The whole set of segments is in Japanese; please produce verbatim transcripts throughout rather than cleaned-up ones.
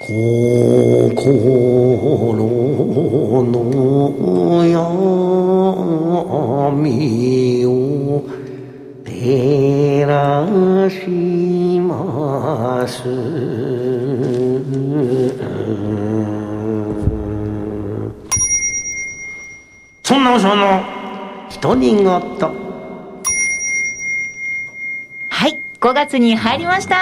心の闇を照らします。そんなその独り言。 はい、ごがつに入りました。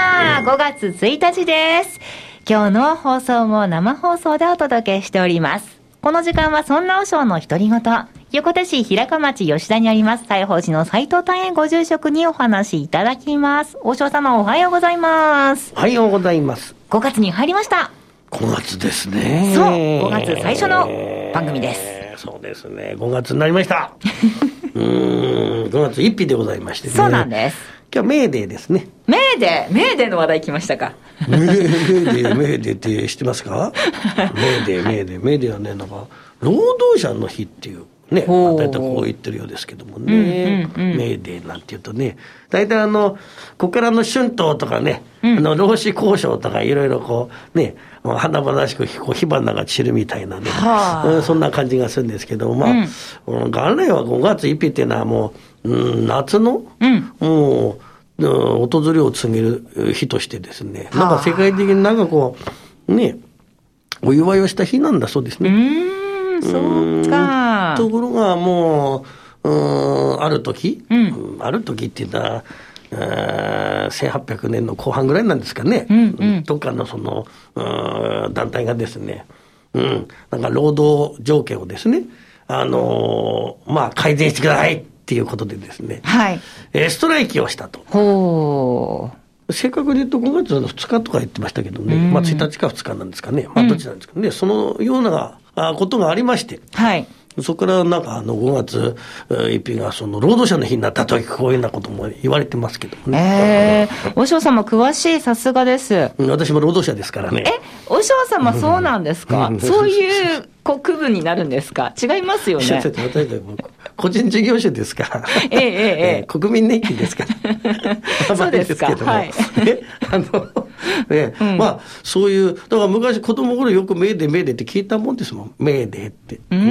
ごがつついたちです。今日の放送も生放送でお届けしております。この時間はそんな和尚の独り言、横手市平川町吉田にあります西宝寺の斉藤大円ご住職にお話しいただきます。和尚様、おはようございます。 おはようございます。 ごがつに入りました。 ごがつですね。 そう、ごがつ最初の番組です。 そうですね、ごがつになりましたうーん、ごがつついたちでございましてね。 そうなんです。 今日はメーデーですね。 メーデー、メーデーの話題来ましたか。 メーデー、メーデーって知ってますか。メーデー、メーデー、メーデーはね、なんか労働者の日っていうね、大体こう言ってるようですけどもね、うんうんうん、メーデーなんていうとね、大体あのここからの春闘とかね、うん、あの労使交渉とかいろいろこうね、華々しくこう火花が散るみたいなね、はあ、うん、そんな感じがするんですけども、まあ、うん、元来はごがつついたちっていうのはもう、うん、夏の、うん、もう訪れを告げる日としてですね、はあ、なんか世界的になんかこうね、お祝いをした日なんだそうですね。 うーん、そうか。 ところがもう、うーん、ある時、うん、ある時っていうのはせんはっぴゃくねんの後半ぐらいなんですかね、うんうん、どっかのその団体がですね、うん、なんか労働条件をですね、あのー、まあ改善してくださいっていうことでですね、はい、えー、ストライキをしたと。ほう、正確に言うとごがつのふつかとか言ってましたけどね、うん、まあついたちかふつかなんですかね、まあどっちなんですかね、うん、そのようなことがありまして、はい、そこからなんかあのごがつついたちがその労働者の日になったとき、こういうようなことも言われてますけどもね。 えー、お嬢様詳しい、さすがです。 私も労働者ですからね。 え、お嬢様そうなんですか。うん、そういうこう区分になるんですか。違いますよね。私個人事業主ですから、えーえーえー、国民年金ですからそうですか、はい、 えあのね、うん、まあそういう、だから昔子供頃よくメーデーメーデーって聞いたもんですもん、メーデーって。 うん、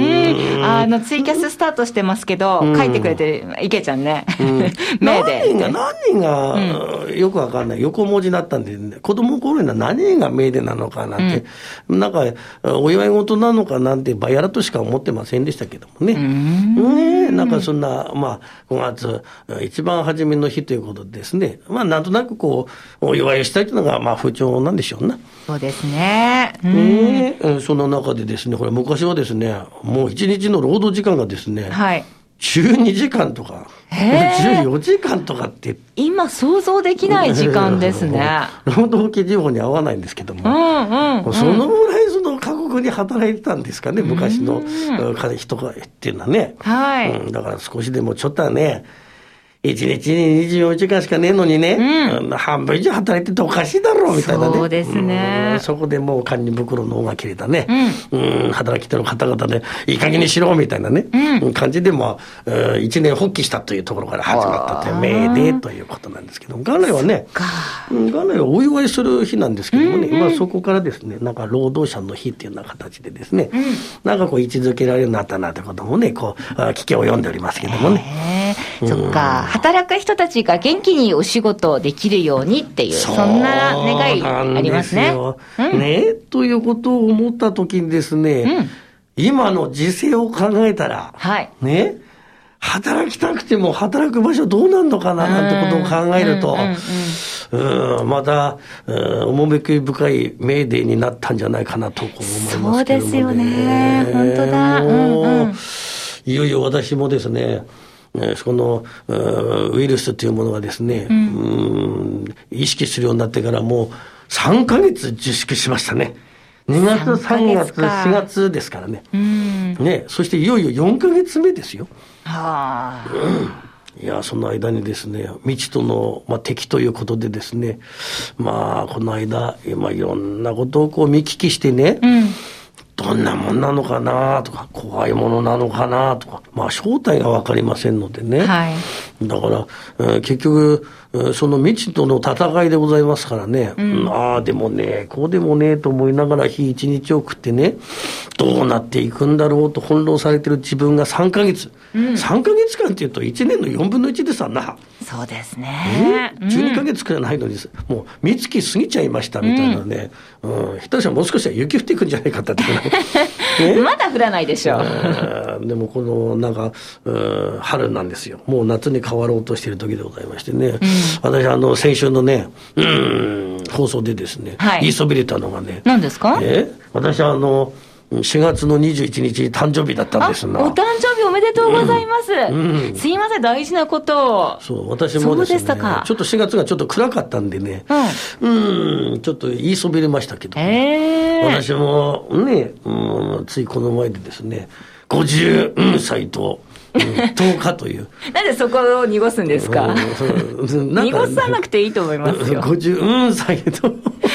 うん、あのツイキャススタートしてますけど、うん、書いてくれて池ちゃんね、うん、メーデーって何人が何人がよくわかんない横文字になったんで、ね、子供頃には何人がメーデーなのかなんて、うん、なんかお祝い事なのかなんてバヤラとしか思ってませんでしたけどもね。うんね、なんかそんな、まあ、ごがつ一番初めの日ということでですね、まあ、なんとなくこうお祝いをしたいというのがまあ風潮なんでしょうな。 そうですね。 うんね、その中でですね、これ昔はですね、もう一日の労働時間がですね、はい、じゅうにじかんとかじゅうよじかんとかって今想像できない時間ですね。 労働基準法に合わないんですけども、うんうんうん、そのぐらいその過酷に働いてたんですかね、昔の人がっていうのはね、はい、うん、だから少しでもちょっとはね、いちにちににじゅうよじかんしかねえのにね、うん、半分以上働いてておかしいだろうみたいなね。 そうですね。 うん、そこでもう堪忍袋の緒が切れたね、うんうん、働き手の方々でいい加減にしろみたいなね、うん、感じでまあ一年発起したというところから始まったというメーデーということなんですけど、元来はね、元来はお祝いする日なんですけどもね、うんうん、まあ、そこからですね、なんか労働者の日っていうような形でですね、うん、なんかこう位置づけられるようになったなということもね、こう聞きを読んでおりますけどもね。 へー、そっか、働く人たちが元気にお仕事できるようにっていう、そんな願いありますね。 うん、ね、ということを思ったときにですね、うん、今の時勢を考えたら、はい、ね、働きたくても働く場所どうなるのかななんてことを考えると、うん、うん、また趣深いメーデーになったんじゃないかなと思いますけどもね。 そうですよね、本当だ、うんうん、 いよいよ私もですね、そのウイルスというものがですね、うん、うん意識するようになってからもうさんかげつ自粛しましたね。にがつさんがつしがつですからね、うん、ね、そしていよいよよんかげつめですよ。はあ、うん、いやその間にですね、未知との、まあ、敵ということでですね、まあこの間今いろんなことをこう見聞きしてね、うん、どんなもんなのかなとか怖いものなのかなとか、まあ正体が分かりませんのでね、はい、 だから、えー、結局、その未知との戦いでございますからね、うん、ああでもねこうでもねと思いながら日一日を送ってね、どうなっていくんだろうと翻弄されてる自分がさんかげつ、うん、さんかげつかんっていうといちねんのよんぶんのいちでさな。 そうですね、 じゅうにかげつくらいないのに、うん、もう三月過ぎちゃいましたみたいなね、うんうん、下手したらもう少しは雪降っていくんじゃないかってくらい、 ね、まだ降らないでしょう。でもこのなんか春なんですよ。もう夏に変わろうとしている時でございましてね、うん、私あの先週のね、うん、放送でですね、はい、言いそびれたのがね、 何ですか？ え私はあのしがつのにじゅういちにち誕生日だったんですな。 お誕生日おめでとうございます、うんうん、すいません大事なことを。 そう私もですね、そうでしたか。ちょっとしがつがちょっと暗かったんでね、うん、うんちょっと言いそびれましたけど、ね、えー、私もね、うん、ついこの前でですねごじゅうさいとうん、とおかというなんでそこを濁すんですか？濁さなくていいと思いますよ。 ごじゅうさいと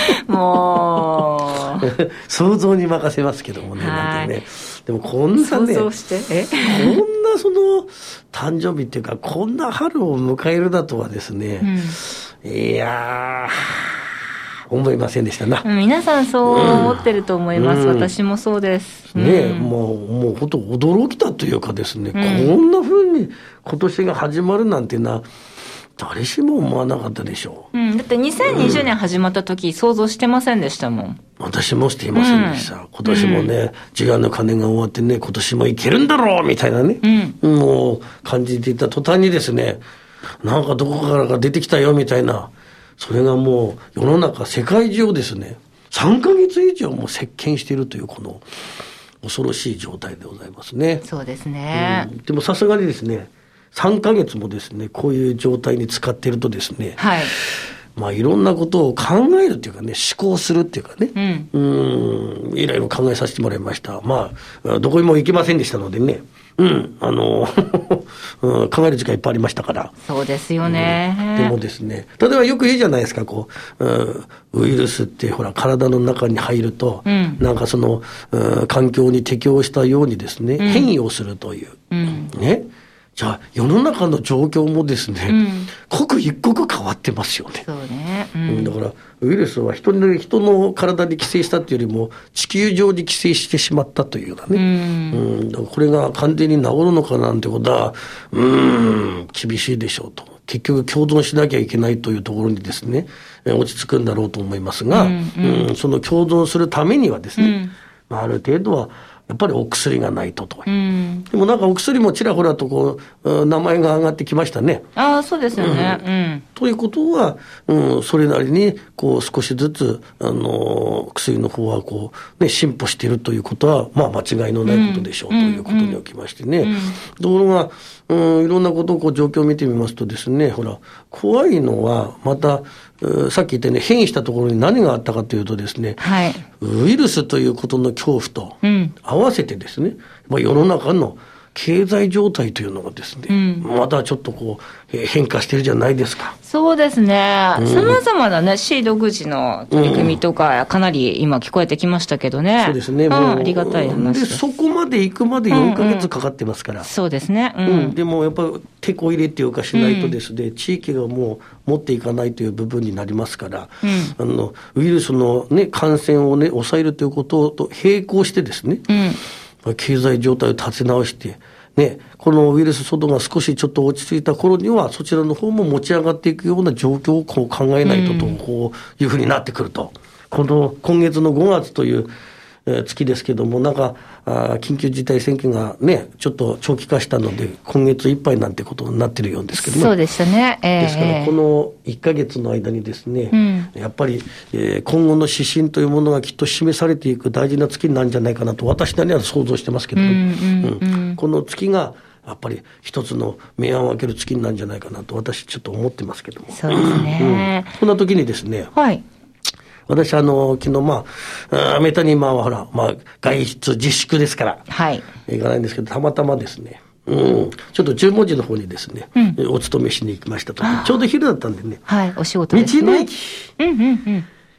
もう想像に任せますけどもね、なんてね。でもこんなね想像してえこんなその誕生日っていうかこんな春を迎えるだとはですね、うん、いやー思いませんでしたな。 皆さんそう思ってると思います、うん、私もそうです、 うん、ねえ、もうもう本当驚きだというかですね、うん、こんな風に今年が始まるなんていうのは誰しも思わなかったでしょう、うん、だってにせんにじゅうねん始まった時、うん、想像してませんでしたもん。 私もしていませんでした、うん、今年もね、時間の鐘が終わってね今年もいけるんだろうみたいなね、うん、もう感じていた途端にですね、なんかどこからか出てきたよみたいな、それがもう世の中世界中をですねさんかげつ以上も席巻しているというこの恐ろしい状態でございますね。 そうですね、 うん、でもさすがにですねさんかげつもですねこういう状態に使っているとですね、はい、まあいろんなことを考えるっていうかね、思考するっていうかね、うん、うーんいろいろ考えさせてもらいました。まあどこにも行けませんでしたのでね、うんあのうん、考える時間いっぱいありましたから。 そうですよね、 うん、でもですね、例えばよく言うじゃないですか、こう、うん、ウイルスってほら体の中に入ると、うん、なんかその、うん、環境に適応したようにですね、うん、変異をするという、うん、ね。じゃあ世の中の状況もですね、うん、刻一刻変わってますよね。 そうね、うん、 だからウイルスは人の、人の体に寄生したというよりも地球上に寄生してしまったというようなね、うんうん、だからこれが完全に治るのかなんてことはうーん厳しいでしょうと。結局共存しなきゃいけないというところにですね落ち着くんだろうと思いますが、うんうんうん、その共存するためにはですね、うん、ある程度はやっぱりお薬がないとと、うん、でもなんかお薬もちらほらとこう名前が上がってきましたね。 ああそうですよね、うんうん、 ということは、うん、それなりにこう少しずつあの薬の方はこう、ね、進歩しているということは、まあ、間違いのないことでしょう、うん、ということにおきましてね、うんうん、ところが、うん、いろんなことをこう状況を見てみますとですね、ほら怖いのはまたさっき言ったように変異したところに何があったかというとですね、はい、ウイルスということの恐怖と合わせてですね、まあ、世の中の経済状態というのがですね、うん、またちょっとこう変化してるじゃないですか。 そうですね、さまざまなね市独自の取り組みとかかなり今聞こえてきましたけどね、うん、 そうですね、 もうありがたい話でそこまで行くまでよんかげつかかってますから、うんうん、 そうですね、うんうん、でもやっぱり手こ入れっていうかしないとですね、うん、地域がもう持っていかないという部分になりますから、うん、あのウイルスの、ね、感染を、ね、抑えるということと並行してですね、うん、経済状態を立て直してね、このウイルス外が少しちょっと落ち着いた頃にはそちらの方も持ち上がっていくような状況をこう考えないととこういうふうになってくると、この今月のごがつという月ですけども、なんかあ緊急事態宣言がねちょっと長期化したので今月いっぱいなんてことになってるようですけども、 そうでしたね、えー、 ですからこのいっかげつの間にですね、うん、やっぱり、えー、今後の指針というものがきっと示されていく大事な月になるんじゃないかなと私なりには想像してますけども、うんうんうんうん、この月がやっぱり一つの明暗を分ける月になるんじゃないかなと私ちょっと思ってますけども、 そうですね、 うん、こんな時にですね、はい、私あの昨日まあアメリカに今はほら、まあ、外出自粛ですから、はい、行かないんですけどたまたまですね、うん、ちょっと十文字の方にですね、うん、お勤めしに行きましたと。ちょうど昼だったんでね、 はい、お仕事ですね、 道の駅、 うんうんうん、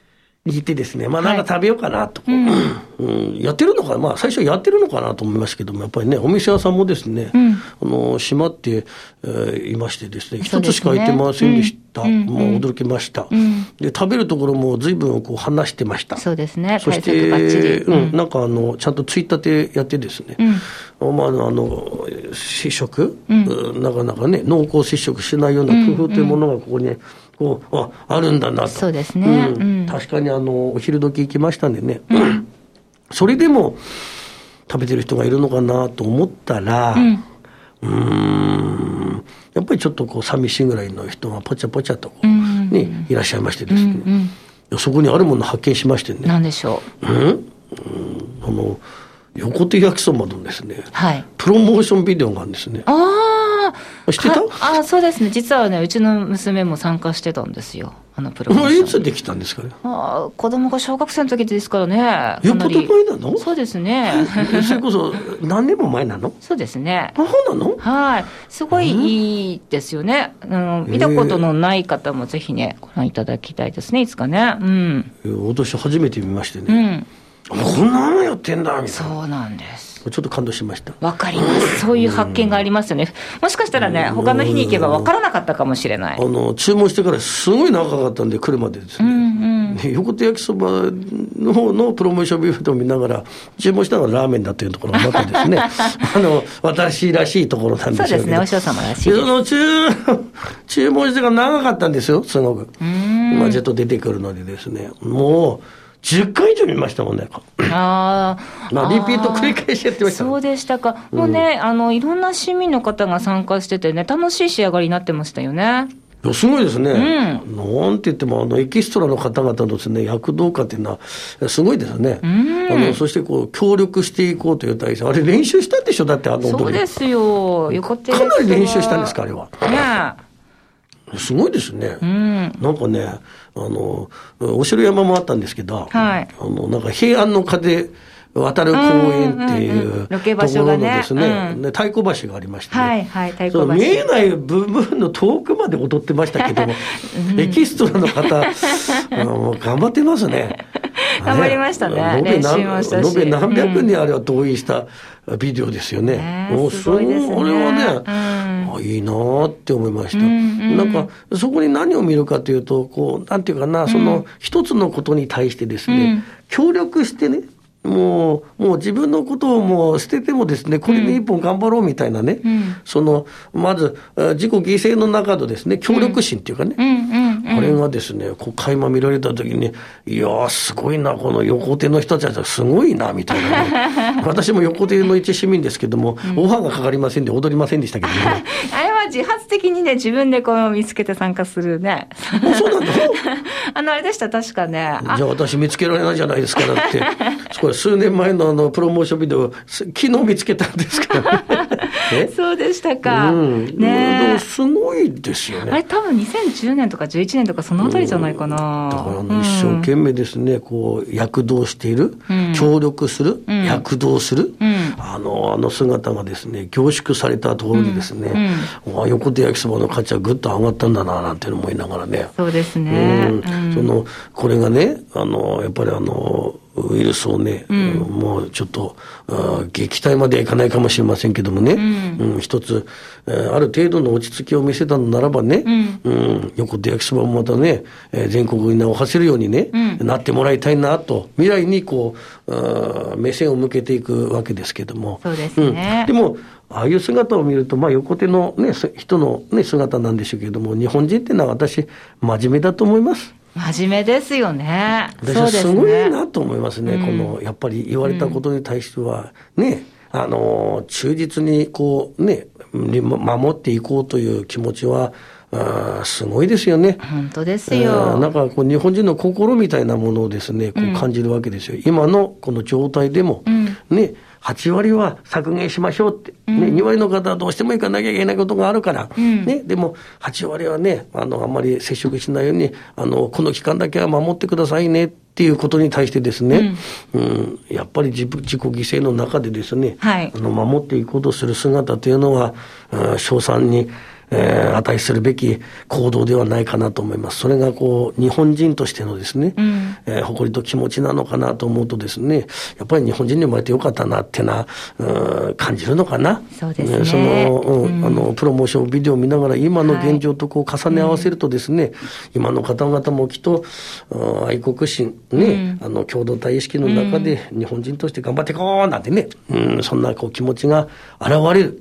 いてですね、まあなんか食べようかなと、はい、うん、やってるのか、まあ最初やってるのかなと思いますけども、やっぱりね、お店屋さんもですね、うん、あの閉まって、えー、いましてですね、一つしか開いてませんでした。うん、もう驚きました、うん、で食べるところも随分こう離してました。 そうですね。 そして、うん、なんかあのちゃんとついたてやってですね、うん、まあ、あの接触、うん、なかなかね濃厚接触しないような工夫というものがここに、ね、こう あ, あるんだなと。 そうですね、 うん、確かにあのお昼時行きましたんでね、うん、それでも食べてる人がいるのかなと思ったら、うん、うーんやっぱりちょっとこう寂しいぐらいの人がぽちゃぽちゃとこう、うんね、いらっしゃいましてですね、うんうん、そこにあるものを発見しましてね。 何でしょう、うんうん、あの横手焼きそばのですね、 はい、 プロモーションビデオがあるんですね。 ああ、 知ってた？ ああ、そうですね。実はね、うちの娘も参加してたんですよ。あのプロモーション。 いつできたんですかね。 ああ、子供が小学生の時ですからね。 よっぽど前なの？ そうですね。 それこそ何年も前なの？ そうですね。 あ、そうなの？ はい。すごいいいですよね。うん、見たことのない方もぜひね、ご覧いただきたいですね。いつかね。うん。 私初めて見ましてね。うん。こんなのやってんだみたいな。 そうなんです。 ちょっと感動しました。 わかります。そういう発見がありますよね。もしかしたらね、他の日に行けばわからなかったかもしれない。 あの注文してからすごい長かったんで来るまでですね。うんうん、横手焼きそばの方のプロモーションビューを見ながら注文したのがラーメンだというところがまたですね、あの私らしいところなんですよね。 そうですね、お嬢様らしいです。 その 注, 注文してから長かったんですよ、すごく。まあちょっと出てくるのでですね、もう。じゅっかい以上見ましたもんね。あまあ、リピート繰り返しやってました、ね、 そうでしたか。もうね、うん、あのいろんな市民の方が参加しててね、楽しい仕上がりになってましたよね。 いやすごいですね、うん、なんて言ってもあのエキストラの方々のですね躍動感っていうのはすごいですね、うん、あのそしてこう協力していこうという体制、あれ練習したんでしょ、だってあの踊り。 そうですよ、横手かなり練習したんですか、あれは。 ねすごいですね、うん、なんかね、あのお城山もあったんですけど、はい、あのなんか平安の風渡る公園っていうところのですね、うん、太鼓橋がありまして、ね、 はいはい、太鼓橋、 見えない部分の遠くまで踊ってましたけども、うん、エキストラの方もう頑張ってますね。 頑張りましたね。 延べ何、延べ何百人あれは動員したビデオですよね。ね、もうすごいですね。これはね、うん、あ、いいなって思いました、うんうん、なんかそこに何を見るかというと、こうなんていうかな、うん、その一つのことに対してですね、うん、協力してね、もう、もう自分のことをもう捨ててもですね、これで一本頑張ろうみたいなね、うん、その、まず、自己犠牲の中のですね、協力心っていうかね、うんうんうんうん、あれがですね、こう、垣間見られたときに、いやー、すごいな、この横手の人たちはすごいな、みたいなね。私も横手の一市民ですけども、うん、オファーがかかりませんで踊りませんでしたけどね。 あれは自発的にね、自分でこう見つけて参加するね。 そうなんだあの、あれでした、確かね。 じゃあ私見つけられないじゃないですか、だって。これ数年前のあのプロモーションビデオ、昨日見つけたんですけどね。 そうでしたか。うん、 ね、でもすごいですよね。 あれ多分にせんじゅうねんとかじゅういちねんとかそのあたりじゃないかな。 うん、だからあの一生懸命ですね、こう躍動している、うん、協力する、うん、躍動する、うん、あのあの姿がですね凝縮されたところにですね、うんうん、横手焼きそばの価値はぐっと上がったんだななんて思いながらね。 そうですね。うんうん、そのこれがね、あのやっぱりあのウイルスをね、うん、もうちょっと撃退まではいかないかもしれませんけどもね、うんうん、一つ、えー、ある程度の落ち着きを見せたのならばね、うんうん、横手焼きそばもまたね、えー、全国に名を馳せるようにね、うん、なってもらいたいなと、未来にこう目線を向けていくわけですけども。 そうですね。 うん、でもああいう姿を見ると、まあ、横手の、ね、人の、ね、姿なんでしょうけども、日本人っていうのは私真面目だと思います。 真面目ですよね。 私はすごいなと思いますね。このやっぱり言われたことに対してはね、うん、あの忠実にこうね守っていこうという気持ちはあすごいですよね。 本当ですよ。 なんかこう日本人の心みたいなものをですねこう感じるわけですよ。うん、今のこの状態でも、うん、ね。はちわりは削減しましょうって、ね、うん、にわりの方はどうしても行かなきゃいけないことがあるから、うんね、でもはちわりはね あのあんまり接触しないようにあのこの期間だけは守ってくださいねっていうことに対してですね、うんうん、やっぱり 自, 自己犠牲の中でですね、はい、あの守っていこうとする姿というのは称賛にえー、値するべき行動ではないかなと思います。それがこう日本人としてのですね、うんえー、誇りと気持ちなのかなと思うとですね、やっぱり日本人に生まれてよかったなってな、うん、感じるのかな。 そうですね。 その、うんうん、あのプロモーションビデオを見ながら今の現状とこう重ね合わせるとですね、はいうん、今の方々もきっと、うん、愛国心ね、うん、あの共同体意識の中で日本人として頑張っていこうなんてね、うん、そんなこう気持ちが現れる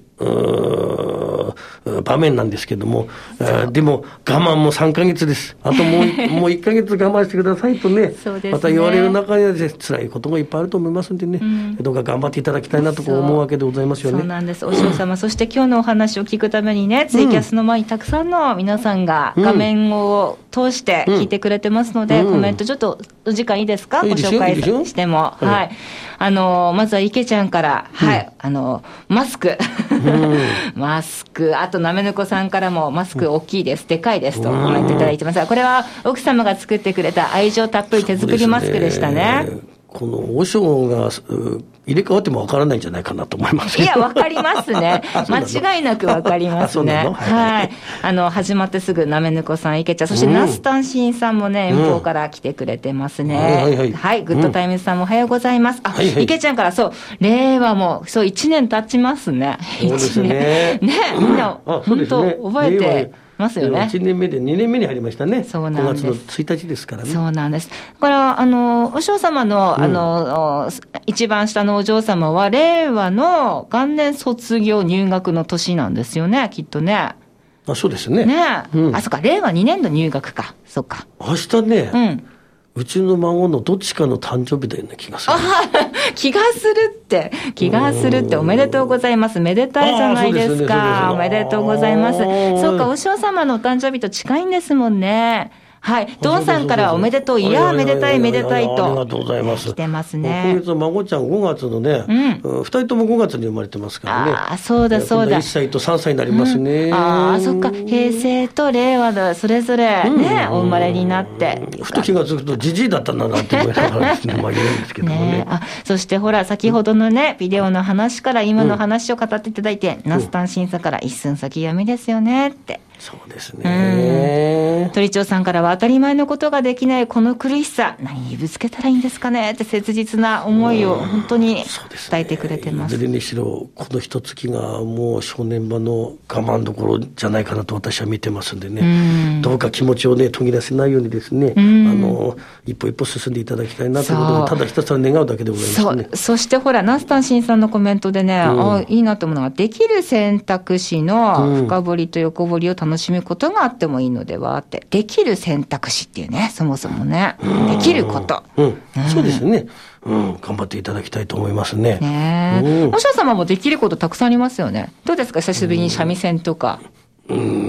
場面なんですけども、でも我慢もさんかげつです。あともうもういっかげつ我慢してくださいと ね, ねまた言われる中にはです、ね、辛いことがいっぱいあると思いますんでね、うん、どうか頑張っていただきたいなと思うわけでございますよね。 そうなんです。お嬢様、そして今日のお話を聞くためにね、ツイキャスの前にたくさんの皆さんが画面を通して聞いてくれてますので、うん、コメントちょっとお時間いいですか、 うん、 ご紹介しても、はい、はい、あのまずは池ちゃんから、うん、はい、あのマスク、うん、マスク、あとなめぬこさんからもマスク大きいです、でかいですとコメントいただいてますが、これは奥様が作ってくれた愛情たっぷり手作りマスクでしたね。 この和尚が入れ替わってもわからないんじゃないかなと思いますけど。 いや、わかりますね。間違いなくわかりますね。はい、はい。あの、始まってすぐなめぬこさん、いけちゃん、そしてナスタンシンさんもね、遠方から来てくれてますね。うん、はいはい、はい。グッドタイムズさんもおはようございます。あ、はいはい、いけちゃんから、そう、令和も、そう、いちねん経ちますね。 そうですね。 ね、みんな、本当、覚えて。ますよね。 いちねんめでにねんめに入りましたね。そうなんです。ごがつのついたちですからね。 そうなんです。だからあのお嬢様の、うん、あの一番下のお嬢様は令和の元年卒業入学の年なんですよね、きっとね。 あ、そうですね。 ね、うん、あ、そっか、令和にねんど入学か。そっか。 明日ね。うん。うちの孫のどっちかの誕生日だような気がする。あ気がするって、気がするって、おめでとうございます。めでたいじゃないですか。おめでとうございます。そうか、お嬢様のお誕生日と近いんですもんね。はい。ドンさんからおめでとう。いや、めでたい、めでたいと。 ありがとうございます。 来てますね。 今月の孫ちゃんごがつのね、うん、ふたりともごがつに生まれてますからね。 ああ、そうだそうだ。 いっさいとさんさいになりますね。 うん、ああ、そっか。平成と令和だ、それぞれね、お生まれになって。 ふと気がつくと、じじいだったんだなって思いながらですね、まあ言うんですけどもね。ねあ、そしてほら、先ほどのね、ビデオの話から今の話を語っていただいて、うん、ナスタン審査から一寸先読みですよねって。 そうですね。 鳥長さんからは当たり前のことができないこの苦しさ、何にぶつけたらいいんですかねって切実な思いを本当に伝えてくれてます。 いずれにしろこの一月がもう正念場の我慢どころじゃないかなと私は見てますんでね、うんどうか気持ちをね途切らせないようにですね、うん、あの一歩一歩進んでいただきたいなということでただひたすら願うだけでございますね。 そ, そしてほらナスタンシンさんのコメントでね、うん、あいいなと思うのが、できる選択肢の深掘りと横掘りを楽しむことがあってもいいのではって、できる選択肢っていうね、そもそもね、できること、 うんうん、そうですね、うん、頑張っていただきたいと思いますね。 ねえ、うん、おしゃ様もできることたくさんありますよね。どうですか、久しぶりに三味線とか。 うん、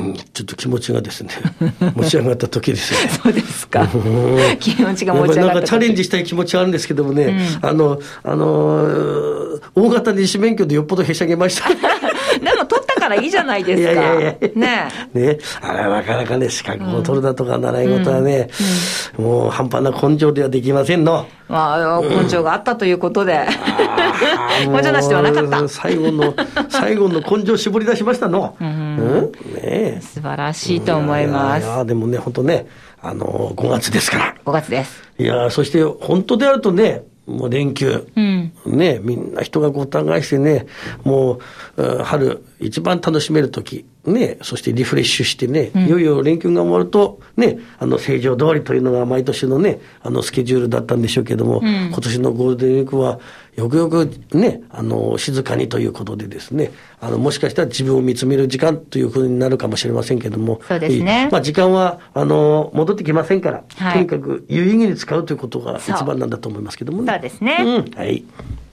ちょっと気持ちがですね持ち上がった時ですよね。 そうですか。気持ちが持ち上がった時。 なんかチャレンジしたい気持ちはあるんですけどもね、うん、あのあのー、大型二種免許でよっぽどへしゃげました。 でも取ったからいいじゃないですか。いやいやいやねね、あれはなかなかね、資格を取るだとか習い事はね、うんうん、もう半端な根性ではできませんの。 まあ、根性があったということで、うん、根性なしではなかった。 最後の最後の根性を絞り出しましたの。うんうんね、素晴らしいと思います。 いやいやでもね、本当ね、あのごがつですから。 ごがつです。 いや、そして本当であるとね、もう連休、うん、ね、みんな人がごった返してね、もう春一番楽しめる時ね、そしてリフレッシュしてね、うん、いよいよ連休が終わるとね、あの正常通りというのが毎年のね、あのスケジュールだったんでしょうけども、うん、今年のゴールデンウィークはよくよくね、あの静かにということでですね、あのもしかしたら自分を見つめる時間というふうになるかもしれませんけども、 そうですね。 まあ時間はあの戻ってきませんから、はい、とにかく有意義に使うということが一番なんだと思いますけどもね。 そうですね。 うん、はい。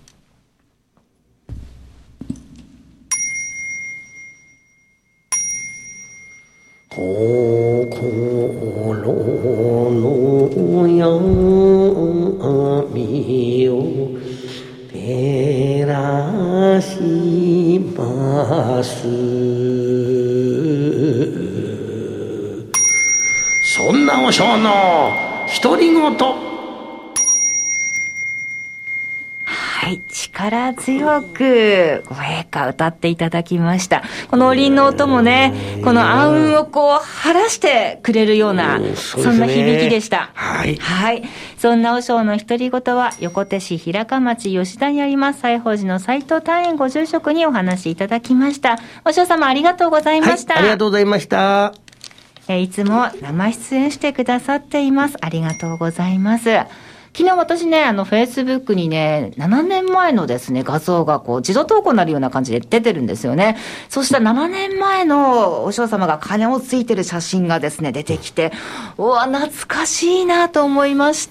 心の闇を照らしますそんな和尚の独り言。 はい、近力強くご陛下歌っていただきました。このおりんの音もね、この暗雲をこう晴らしてくれるような、う そ, うそんな響きでした。 はい。 はい。そんな和尚の独り言は、横手市平鹿町吉田にあります西宝寺の斉藤大園ご住職にお話しいただきました。和尚様ありがとうございました。 はい、ありがとうございました。 えいつも生出演してくださっています。ありがとうございます。昨日私ね、あの、フェイスブックにね、ななねんまえのですね、画像がこう、自動投稿になるような感じで出てるんですよね。そしたらななねんまえのお嬢様が鐘をついてる写真がですね、出てきて、うわ、懐かしいなと思いました。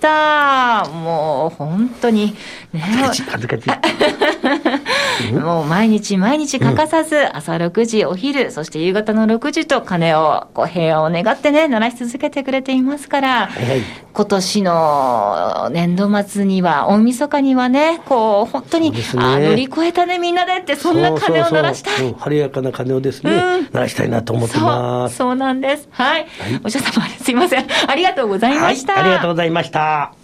もう、本当に、ね。 恥ずかしい。 もう毎日毎日欠かさず、朝ろくじ、お昼、そして夕方のろくじと鐘を、こう、平和を願ってね、鳴らし続けてくれていますから、 はいはい、 今年の年度末には、大晦日にはね、こう、本当に、ね、あ乗り越えたね、みんなでって、そんな鐘を鳴らしたい。 そうそうそう、晴れやかな鐘をですね、うん、鳴らしたいなと思ってます。 そう、そうなんです。はい。はい、お嬢様、すいません。ありがとうございました。 はい、ありがとうございました。